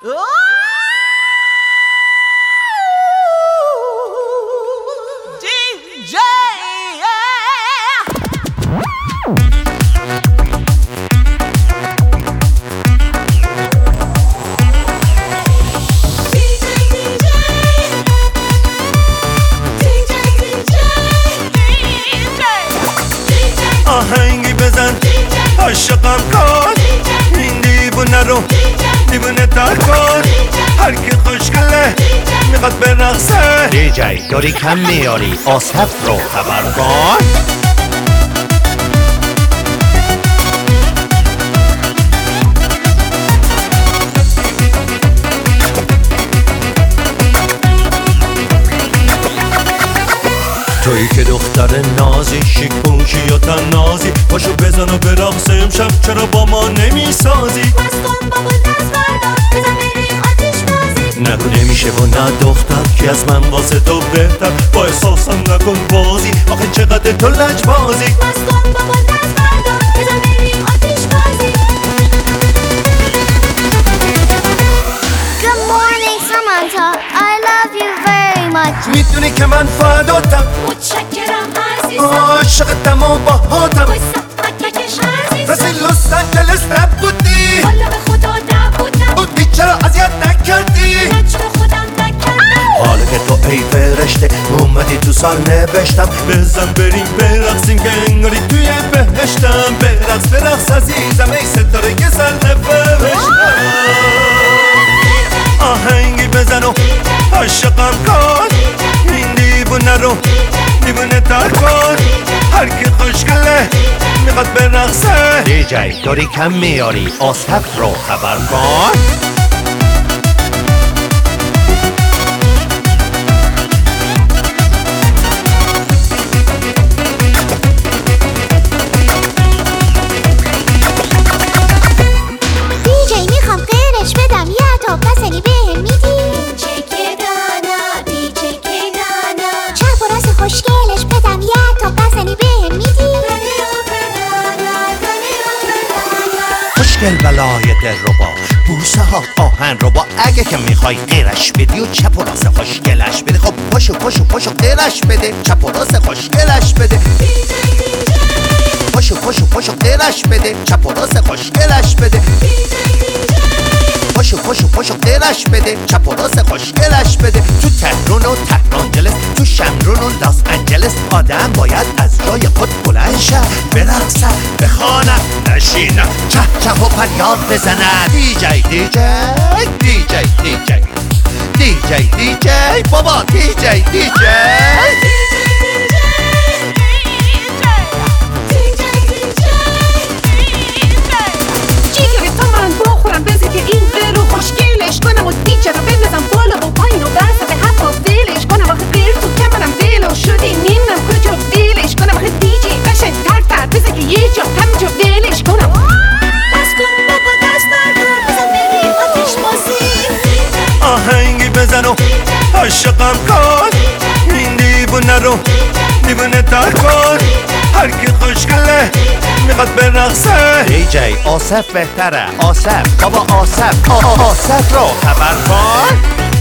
DJ آهنگی بزن عاشقم کن این دیوونه رو دیوونه تر کن هر کی خوشگله میخواد برقصه دیجی داری کم میاری آصف رو خبر کن تویی که دختر نازی شیک پوشی یا تن نازی پاشو بزن و برقص امشب چرا با ما نمیسازی مستان بابا دست بردار بزن بریم آتیش بازی نگو نمیشه و نه دختر که از من واسه تو بهتر با احساسم نکن بازی آخه چقدر تو لجبازی مستان بابا دست بردار بزن بریم آتیش بازی Good morning Samantha I love you very much میدونی که من فداتم متشکرم عزیزم عاشقتم و باهاتم بایستا مککش عزیزم رسیل لس آنجلس نبودی والا به خدا نبودم بودی چرا اذیت نکردی نجم خودم نکردم حالا که تو ای فرشته اومدی تو سال نوشتم بزن بریم برقصیم که انگاری توی بهشتم برقص برقص عزیزم ای ستاره که سر نفرشتم آهنگی بزن و عاشقم کن این دیوونه رو دیوونه تر کن هر کی خوشگله میخواد برقصه دیجی داری کم میاری آصف رو خبر کن دیجی میخوام غیرش بدم یه تا پسنی بهم میدی دیجی که دانا دیجی که دانا چپ و راست خوشگلش بدم یه تا پسنی بهم میدی خوشگل بلای دل رو با بوسه ها آهن رو با اگه که میخوای غیرش بدی و چپ و راست خوشگلش بده خب پاشو پاشو پاشو غیرش بده چپ و راست خوشگلش بده پاشو پاشو پاشو غیرش بده چپ و راست خوشگلش بده پاشو پاشو پاشو غیرش بده چپ و راست خوشگلش بده تو تهران و تهرانجلس تو شمرون و لاس انجلس آدم باید از جای خود بلند شه برقصه بخوانه نشینه چه چه و فریاد بزنه دیجی دیجی دیجی دیجی دیجی دیجی بابا دیجی دیجی جیگر تا من بخورم بزی که این غیر رو خوشگلش کنم و دیجه رو بندازم بالا و پایین و بسته به حتی دلش کنم آخه غیر تو کمرم دلو شدی نمیدونم کجا دلش کنم آخه دیجی قشنگ تر بزی که یه جا همینجا دلش کنم بس کن بابا دست بردار بزن بریم آتیش بازی آهنگی بزن و عاشقم کن این دیوونه رو دیوونه تر کن هر کی خوشگله میخواد برقصه دیجی آصف بهتره آصف بابا آصف آصف رو خبر کن